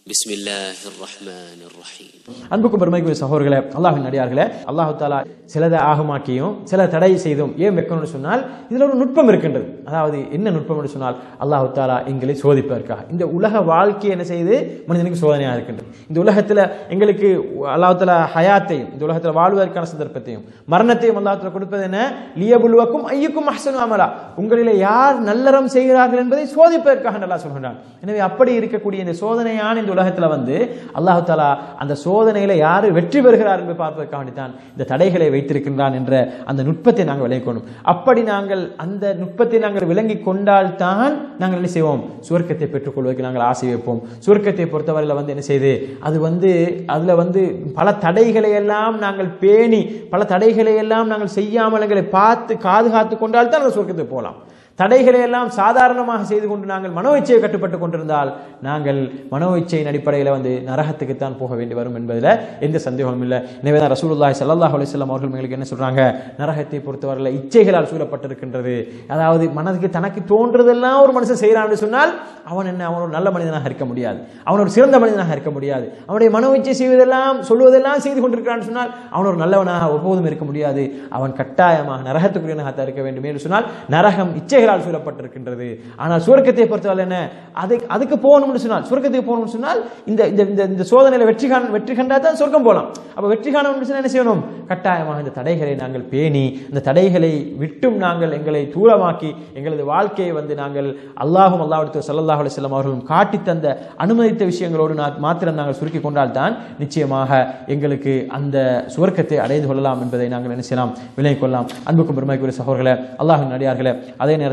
பிஸ்மில்லாஹிர்ரஹ்மானிர்ரஹீம். அன்புக்கும் பெருமைக்குரிய சகோதரர்களே, அல்லாஹ்வின் அடியார்களே, அல்லாஹ் தஆலா சிலதை ஆகமாக்கியும் சில தடை செய்தும் ஏன் வைக்கணும்னு சொன்னால் இதுல ஒரு நுட்பம் இருக்கின்றது. அதாவது என்ன நுட்பம் என்று சொன்னால் அல்லாஹ் தஆலா எங்களை சோதிப்பதற்காக இந்த உலக வாழ்க்கை என்ன செய்து மனிதனுக்கு சோதனையாக இருக்கின்றது. இந்த உலகத்துல எங்களுக்கு அல்லாஹ் தஆலா ஹயாத்தையும் இந்த உலகத்துல வாழ்வதற்கான சந்தர்ப்பத்தையும் மரணத்தையும் அல்லாஹ் தஆலா கொடுப்பது என்ன, லியபுலுவக்கும் ஐயுக்கும் அஹ்ஸனு அமலா, உங்களிலே யார் நல்லறம் செய்கிறார்கள் என்பதை சோதிப்பதற்காக அல்லாஹ் சொல்கிறான். எனவே அப்படி இருக்கக்கூடிய இந்த சோதனையான இந்த உலகத்துல அல்லாஹ் தஆலா அந்த சோதனையில யாரு வெற்றி பெறுகிறார் என்று பார்ப்பதற்காக வேண்டித்தான் இந்த தடைகளை வைத்திருக்கின்றான் என்ற அந்த நுட்பத்தை நாங்கள் விளங்கணும். அப்படி நாங்கள் அந்த நுட்பத்தை நாங்கள் விளங்கி கொண்டால் தான் நாங்கள் என்ன செய்வோம், சுவர்க்கத்தை பெற்றுக்கொள்வதற்கு நாங்கள் ஆசை வைப்போம். சுவர்க்கத்தை பொறுத்தவரையில் என்ன செய்து அது அதுல பல தடைகளை எல்லாம் நாங்கள் பேணி பல தடைகளை எல்லாம் நாங்கள் செய்யாமல் எங்களை பார்த்து பாதுகாத்து கொண்டால் தான் அந்த சுவர்க்கத்தை போகலாம். தடைகளை எல்லாம் சாதாரணமாக செய்து கொண்டு நாங்கள் மனோ இச்சையை கட்டுப்பட்டு கொண்டிருந்தால் நாங்கள் மனோ இச்சையின் அடிப்படையில் நரகத்துக்குத்தான் போக வேண்டி வரும் என்பதில் எந்த சந்தேகமும் இல்லை. எனவே தான் ரசூலுல்லாஹி ஸல்லல்லாஹு அலைஹி வஸல்லம் அவர்கள் எங்களுக்கு என்ன சொல்றாங்க, நரகத்தை பொறுத்தவரையில் இச்சைகளால் சூழப்பட்டிருக்கின்றது. அதாவது மனதுக்கு தனக்கு தோன்றதெல்லாம் ஒரு மனுஷன் செய்யறான்னு சொன்னால் அவன் ஒரு நல்ல மனிதனாக இருக்க முடியாது, அவன் ஒரு சிறந்த மனிதனாக இருக்க முடியாது. அவனுடைய மனோ இச்சை செய்வதெல்லாம் சொல்வதெல்லாம் செய்து கொண்டிருக்கிறான்னு சொன்னால் அவன் ஒரு நல்லவனாக ஒருபோதும் இருக்க முடியாது. அவன் கட்டாயமாக நரகத்துக்குரியவனாக இருக்க வேண்டும் என்று சொன்னால் நரகம் இச்சை சூழப்பட்டிருக்கின்றது. ஆனால் சுவர்க்கத்தை பொறுத்தவரை என்ன, அதுக்கு போகணும்னு சொன்னால் சுவர்க்கத்துக்கு போகணும்னு சொன்னால் இந்த சோதனையில வெற்றி கண்டா தான் சொர்க்கம் போகலாம். அப்ப வெற்றி காணணும்னு சொன்னா என்ன செய்யணும், கட்டாயமாக இந்த தடைகளை நாங்கள் பேணி இந்த தடைகளை விட்டும் நாங்கள் எங்களை தூரமாக்கி எங்களது வாழ்க்கையை நாங்கள் அல்லாஹும் அல்லாஹ்வுடைய ஸல்லல்லாஹு அலைஹி வஸல்லம் அவர்களும் காட்டி தந்த அனுமதித்த விஷயங்களோடு மாத்திரம் நாங்கள் சுருக்கி கொண்டால் தான் நிச்சயமாக எங்களுக்கு அந்த சுவர்க்கத்தை அடைந்து கொள்ளலாம் என்பதை நாங்கள் என்ன செய்யலாம், விளங்கிக் கொள்ளலாம். அன்புக்கும் பெருமைக்குரிய சகோதரர்களே, அல்லாஹ்வின் அடியார்களே, அதே நேரத்தில்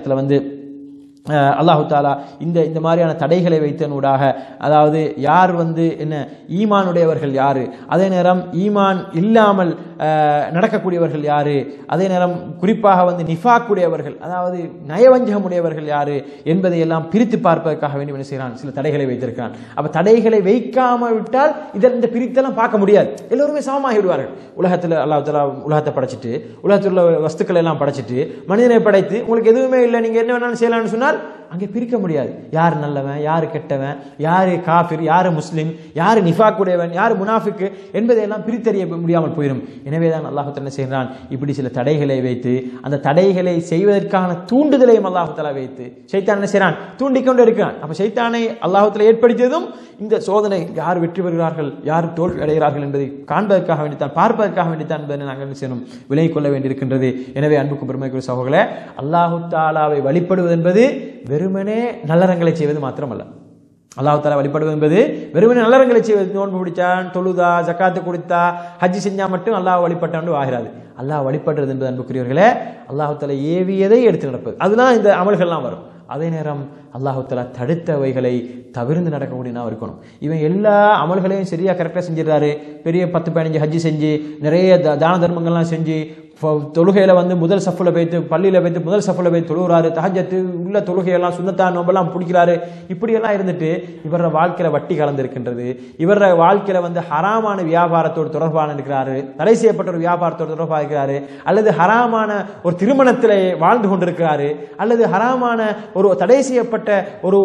அல்லாஹு தாலா இந்த மாதிரியான தடைகளை வைத்தனூடாக, அதாவது யார் என்ன ஈமானுடையவர்கள் யாரு, அதே நேரம் ஈமான் இல்லாமல் நடக்கக்கூடியவர்கள் யாரு, அதே நேரம் குறிப்பாக நிஃபாக்குடையவர்கள் அதாவது நயவஞ்சகமுடையவர்கள் யாரு என்பதை எல்லாம் பிரித்து பார்ப்பதற்காக வேண்டி என்ன செய்யறான், சில தடைகளை வைத்திருக்கிறான். அப்ப தடைகளை வைக்காமல் விட்டால் இந்த பிரித்தெல்லாம் பார்க்க முடியாது, எல்லோருமே சமமாகி விடுவார்கள். உலகத்தில் அல்லாஹ் தாலா உலகத்தை படைச்சிட்டு உலகத்தில் உள்ள வஸ்துக்களை எல்லாம் படைச்சிட்டு மனிதனை படைத்து உங்களுக்கு எதுவுமே இல்லை, நீங்க என்ன வேணாலும் செய்யலாம்னு சொன்னால் அங்கே பிரிக்க முடியாது. யார் நல்லவன், யாரு கெட்டவன், யாரு காஃபிர், யாரு முஸ்லிம், யாரு நிஃபாக்குடையவன், யாரு முனாஃபிக் என்பதையெல்லாம் பிரித்தறிய முடியாமல் போயிடும். எனவேதான் அல்லாஹ் என்ன செய்கிறான், இப்படி சில தடைகளை வைத்து அந்த தடைகளை செய்வதற்கான தூண்டுதலையும் அல்லாஹ் தஆலா வைத்து ஷைத்தான் என்ன செய்கிறான், தூண்டிக்கொண்டு இருக்கிறான். அப்ப ஷைத்தானை அல்லாஹ் தஆலா ஏற்படுத்தியதும் இந்த சோதனை யார் வெற்றி பெறுகிறார்கள் யார் தோல்வி அடைகிறார்கள் என்பதை காண்பதற்காக வேண்டித்தான், பார்ப்பதற்காக வேண்டித்தான் என்பதை நாங்கள் என்ன செய்யணும், விலகிக் கொள்ள வேண்டியிருக்கின்றது. எனவே அன்புக்கும் பெருமைக்குரிய சகோதரர்களே, அல்லாஹ் தஆலாவை வழிபடுவது என்பது வெறுமனே நல்லறங்களை செய்வது மாத்திரமல்ல. அல்லாஹ் தஆலா வழிபடுவது என்பது வெறுமனே நல்லறங்களை செய்வது, நோன்பு பிடிச்சான், தொழுதா, ஜக்காத்து கொடுத்தா, ஹஜ் செஞ்சா மட்டும் அல்லாஹ் வழிபட்டான் ஆகிறாது. அல்லாஹ் வழிபடுறது என்பது அன்புக்குரியவர்களே, அல்லாஹ் தஆலா ஏவியதை எடுத்து நடப்பது, அதுதான் இந்த அமல்கள்லாம் வரும். அதே நேரம் அல்லாஹ் தஆலா தடுத்தவைகளை தவிர்த்து நடக்கக்கூடியவனாக இருக்கணும். இவன் எல்லா அமல்களையும் சரியா கரெக்டாக செஞ்சிடறாரு, பெரிய 10-15 ஹஜ்ஜி செஞ்சு நிறைய தான தர்மங்கள்லாம் செஞ்சு தொழுகையில முதல் சஃப்ல வைத்து பள்ளியில வைத்து முதல் சஃப்ல வைத்து தொழுகிறாரு, தஹஜ்ஜத் உள்ள தொழுகையெல்லாம் சுன்னத்தான் நோம்பெல்லாம் பிடிக்கிறாரு. இப்படியெல்லாம் இருந்துட்டு இவர வாழ்க்கையில வட்டி கலந்திருக்கின்றது, இவர வாழ்க்கையில ஹராமான வியாபாரத்தோடு தொடர்பான இருக்கிறாரு, தடை செய்யப்பட்ட ஒரு வியாபாரத்தோடு தொடர்பாக இருக்கிறாரு, அல்லது ஹராமான ஒரு திருமணத்திலே வாழ்ந்து கொண்டிருக்கிறாரு, அல்லது ஹராமான ஒரு தடை செய்யப்பட்ட ஒரு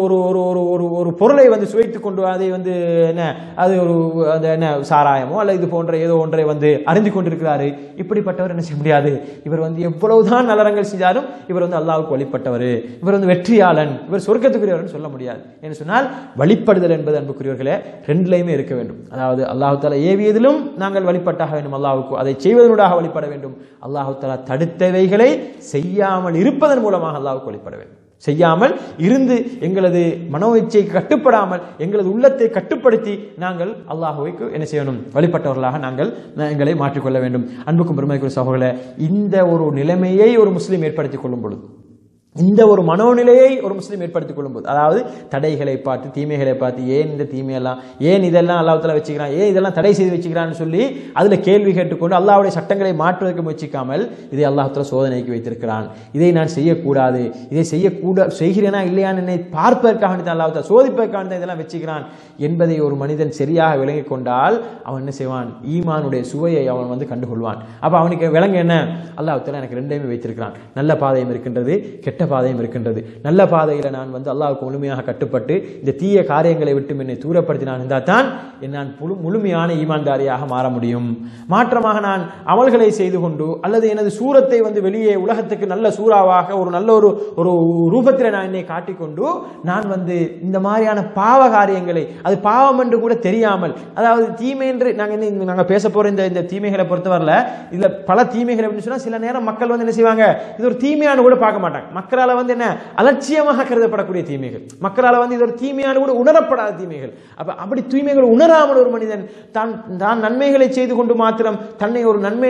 ஒரு பொருளை சுவைத்துக் கொண்டு அதை என்ன அது ஒரு என்ன சாராயமோ அல்லது இது போன்ற ஏதோ ஒன்றை அறிந்து கொண்டிருக்கிறாரு. இப்படிப்பட்டவர் என்ன செய்ய முடியாது, இவர் எவ்வளவுதான் நலரங்கள் செஞ்சாலும் இவர் அல்லாஹ்வுக்கு வழிபட்டவர், இவர் வெற்றியாளன், இவர் சொர்க்கத்துக்குரியவர் சொல்ல முடியாது. என்று சொன்னால் வழிபடுதல் என்பது அன்புக்குரியவர்களே ரெண்டுலையுமே இருக்க வேண்டும். அதாவது அல்லாஹ் தஆலா ஏவியதிலும் நாங்கள் வழிபட்டாக வேண்டும் அல்லாஹ்வுக்கு, அதை செய்வதனூடாக வழிபட வேண்டும். அல்லாஹ் தஆலா தடுத்தவைகளை செய்யாமல் இருப்பதன் மூலமாக அல்லாஹ்வுக்கு வழிபட வேண்டும். செய்யாமல் இருந்து எங்களது மனோ இச்சைக்கு கட்டுப்படாமல் எங்களது உள்ளத்தை கட்டுப்படுத்தி நாங்கள் அல்லாஹ்வுக்கு என்ன செய்யணும், வழிபட்டவர்களாக நாங்கள் எங்களை மாற்றிக்கொள்ள வேண்டும். அன்புக்கும் பெருமைக்குரிய சகோதரர்களே, இந்த ஒரு நிலைமையை ஒரு முஸ்லீம் ஏற்படுத்திக் கொள்ளும் பொழுது, இந்த ஒரு மனோநிலையை ஒரு முஸ்லீம் ஏற்படுத்திக் கொள்ளும்போது, அதாவது தடைகளை பார்த்து தீமைகளை பார்த்து ஏன் இந்த தீமையெல்லாம், ஏன் இதெல்லாம் அல்லாஹ் தஆலா வச்சுக்கிறான், ஏன் இதெல்லாம் தடை செய்து வச்சுக்கிறான்னு சொல்லி அதுல கேள்வி கேட்டுக்கொண்டு அல்லாஹ்வுடைய சட்டங்களை மாற்றுவதற்கு முயற்சிக்காமல் இதை அல்லாஹ் தஆலா சோதனைக்கு வைத்திருக்கிறான், இதை நான் செய்யக்கூடாது, இதை செய்கிறேனா இல்லையான்னு என்னை பார்ப்பதற்காக அல்லாஹ் தஆலா சோதிப்பதற்காக இதெல்லாம் வச்சுக்கிறான் என்பதை ஒரு மனிதன் சரியாக விளங்கிக் கொண்டால் அவன் என்ன செய்வான், ஈமானுடைய சுவையை அவன் கண்டுகொள்வான். அப்ப அவனுக்கு விளங்க என்ன, அல்லாஹ் தஆலா எனக்கு ரெண்டையுமே வைத்திருக்கிறான், நல்ல பாதையும் இருக்கின்றது, கெட்ட கெட்ட பாதையும் இருக்கின்றது. நல்ல பாதையில் நான் அல்லாஹ்வுக்கு முழுமையாக கட்டுப்பட்டு இந்த தீய காரியங்களை விட்டு என்னை தூரப்படுத்தி நான் இருந்தால் தான் நான் முழுமையான ஈமான்தாரியாக மாற முடியும். மாற்றமாக நான் அமல்களை செய்து கொண்டு அல்லது எனது சூரத்தை வெளியே உலகத்துக்கு நல்ல சூறாவாக ஒரு நல்ல ஒரு ரூபத்தில் நான் என்னை காட்டிக்கொண்டு நான் இந்த மாதிரியான பாவ காரியங்களை, அது பாவம் என்று கூட தெரியாமல், அதாவது தீமை என்று நாங்கள் பேச போற இந்த தீமைகளை பொறுத்தவரையில் இதுல பல தீமைகள் அப்படின்னு சொன்னா சில நேரம் மக்கள் என்ன செய்வாங்க, இது ஒரு தீமையான கூட பார்க்க மாட்டாங்க. மக்களால் என்ன அலட்சியமாக கருதப்படக்கூடிய தீமைகள், மக்களால் இது ஒரு தீமையான கூட உணரப்படாத தீமைகள். அப்படி தீமைகள் உணராமல் ஒரு மனிதன் தான் நன்மைகளை செய்து கொண்டு மாத்திரம் தன்னை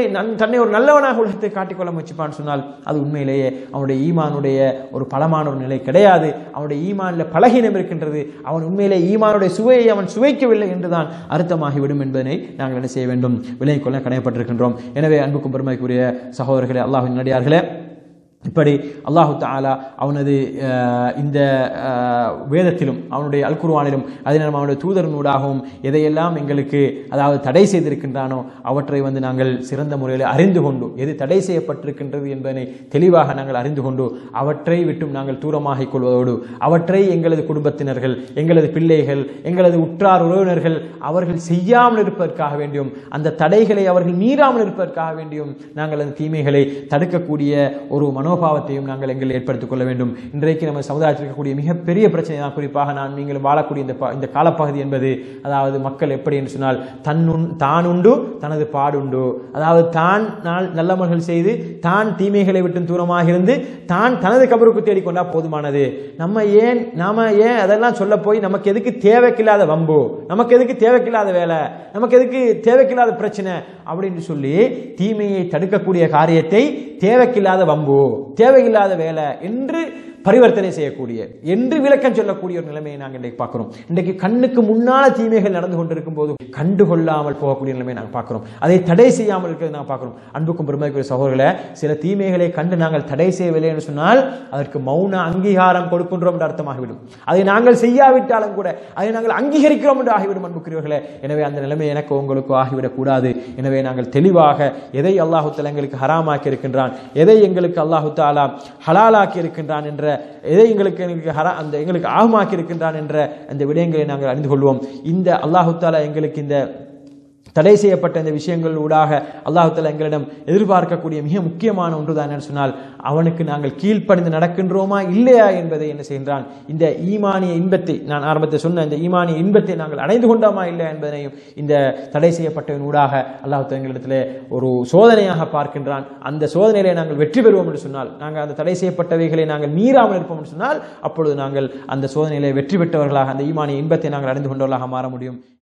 ஒரு நல்லவனாக உலகத்தை காட்டிக்கொள்ள முயற்சிப்பான்னு சொன்னால் அது உண்மையிலேயே அவனுடைய ஈமானுடைய ஒரு பலமான ஒரு நிலை கிடையாது. அவனுடைய ஈமானில் பலகீனம் இருக்கின்றது. அவன் உண்மையிலே ஈமானுடைய சுவையை அவன் சுவைக்கவில்லை என்றுதான் அர்த்தமாகிவிடும் என்பதனை நாங்கள் என்ன செய்ய வேண்டும், விலகிக் கொள்ள கடமைப்பட்டிருக்கின்றோம். எனவே அன்புக்கும் பெருமைக்குரிய சகோதரர்களே, அல்லாஹ்வின் நல்லடியார்களே, இப்படி அல்லாஹு தஆலா அவனது இந்த வேதத்திலும் அவனுடைய அல் குர்ஆனிலும் அதே நேரம் அவனுடைய தூதரினூடாகவும் எதையெல்லாம் எங்களுக்கு அதாவது தடை செய்திருக்கின்றானோ அவற்றை நாங்கள் சிறந்த முறையில் அறிந்து கொண்டு எது தடை செய்யப்பட்டிருக்கின்றது என்பதனை தெளிவாக நாங்கள் அறிந்து கொண்டு அவற்றை விட்டும் நாங்கள் தூரமாகிக் கொள்வதோடு அவற்றை எங்களது குடும்பத்தினர்கள், எங்களது பிள்ளைகள், எங்களது உற்றார் உறவினர்கள் அவர்கள் செய்யாமல் இருப்பதற்காக வேண்டியும் அந்த தடைகளை அவர்கள் மீறாமல் இருப்பதற்காக வேண்டியும் நாங்கள் அந்த தீமைகளை தடுக்கக்கூடிய ஒரு மனோபாவத்தையும் நாங்கள் எங்கள் ஏற்படுத்திக் கொள்ள வேண்டும். இன்றைக்கு நம்ம சமுதாயத்தில் இருக்கக்கூடிய மிகப்பெரிய பிரச்சனை தான், குறிப்பாக நீங்கள் வாழக்கூடிய இந்த காலப்பகுதி என்பது, அதாவது மக்கள் எப்படி என்று சொன்னால் தான் உண்டு தனது பாடுண்டு, அதாவது தான் நல்லமல்கள் செய்து தான் தீமைகளை விட்டு தூரமாக இருந்து தான் தனது கபருக்கு தேடிக்கொண்டா போதுமானது. நாம ஏன் அதெல்லாம் சொல்ல போய் நமக்கு எதுக்கு தேவைக்கில்லாத வம்பு, நமக்கு எதுக்கு தேவைக்கில்லாத வேலை, நமக்கு எதுக்கு தேவைக்கில்லாத பிரச்சனை அப்படின்னு சொல்லி தீமையை தடுக்கக்கூடிய காரியத்தை தேவைக்கில்லாத வம்பு, தேவையில்லாத வேலை என்று பரிவர்த்தனை செய்யக்கூடிய என்று விளக்கம் சொல்லக்கூடிய ஒரு நிலைமையை நாங்கள் இன்றைக்கு பார்க்கிறோம். இன்றைக்கு கண்ணுக்கு முன்னால தீமைகள் நடந்து கொண்டிருக்கும் போது கண்டுகொள்ளாமல் போகக்கூடிய நிலைமையை நாங்கள் பார்க்கிறோம். அதை தடை செய்யாமல் இருக்கிறது நாங்கள் பார்க்கிறோம். அன்புக்கும் பெருமைக்குரிய சகோதரர்களே, சில தீமைகளை கண்டு நாங்கள் தடை செய்யவில்லை என்று சொன்னால் அதற்கு மௌன அங்கீகாரம் கொடுக்கின்றோம் என்று அர்த்தமாகிவிடும். அதை நாங்கள் செய்யாவிட்டாலும் கூட அதை நாங்கள் அங்கீகரிக்கிறோம் என்று ஆகிவிடும். அன்புக்குரியவர்களே, எனவே அந்த நிலைமை எனக்கு உங்களுக்கு ஆகிவிடக் கூடாது. எனவே நாங்கள் தெளிவாக எதை அல்லாஹு தஆலா எங்களுக்கு ஹராமாக்கி இருக்கின்றான், எதை எங்களுக்கு அல்லாஹு தஆலா ஹலாலாக்கி இருக்கின்றான் என்ற எதை எங்களுக்கு ஆகமாக்கி இருக்கின்றான் என்ற அந்த விடயங்களை நாங்கள் அறிந்து கொள்வோம். இந்த அல்லாஹு தஆலா எங்களுக்கு இந்த தடை செய்யப்பட்ட இந்த விஷயங்கள் ஊடாக அல்லாஹ் தஆலா எங்களிடம் எதிர்பார்க்கக்கூடிய மிக முக்கியமான ஒன்றுதான் என்று சொன்னால் அவனுக்கு நாங்கள் கீழ்ப்படிந்து நடக்கின்றோமா இல்லையா என்பதை என்ன செய்கின்றான், இந்த ஈமானிய இன்பத்தை நான் ஆரம்பத்தில் சொன்ன இந்த ஈமானிய இன்பத்தை நாங்கள் அடைந்து கொண்டோமா இல்லையா என்பதனையும் இந்த தடை செய்யப்பட்டவன் ஊடாக அல்லாஹ் தஆலா எங்களிடத்திலே ஒரு சோதனையாக பார்க்கின்றான். அந்த சோதனையிலே நாங்கள் வெற்றி பெறுவோம் என்று சொன்னால், நாங்கள் அந்த தடை செய்யப்பட்டவைகளை நாங்கள் மீறாமல் இருப்போம் என்று சொன்னால் அப்பொழுது நாங்கள் அந்த சோதனையிலே வெற்றி பெற்றவர்களாக அந்த ஈமானிய இன்பத்தை நாங்கள் அடைந்து கொண்டவர்களாக மாற முடியும்.